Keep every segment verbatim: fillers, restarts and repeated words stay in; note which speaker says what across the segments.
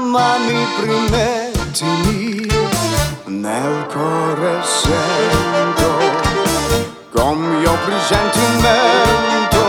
Speaker 1: ma mi promettimi, nel cuore sento con mio presentimento.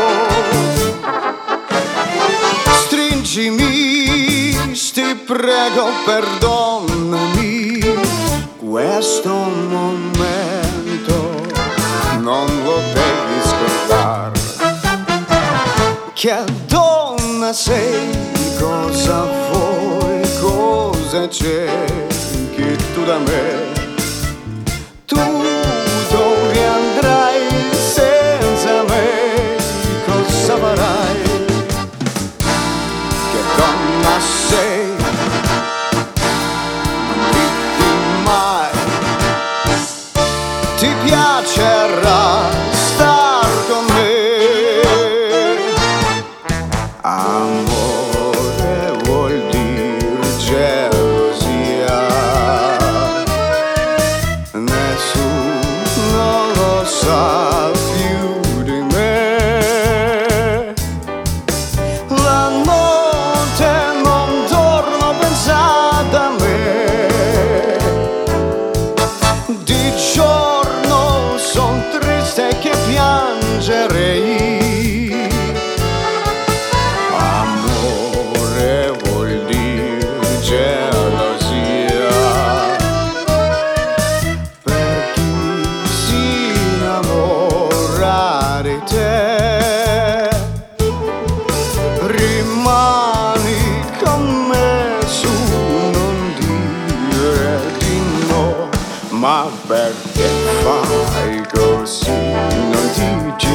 Speaker 1: Stringimi, sti prego, perdonami, questo momento non lo devi scordare. Che donna sei, cosa vuoi, cosa cerchi tu da me? Tu dove andrai senza me, cosa farai? Che donna sei, non dirti mai, ti piacerà star con me. Amore vuol dire gelosia, nessuno lo sa più di me. La notte non dormo pensando a me, di giorno son triste che piangerei. Amore vuol dire gelosia, per chi si innamora di te. Rimani con me, su, non dire di no, ma perché fai così? Non dici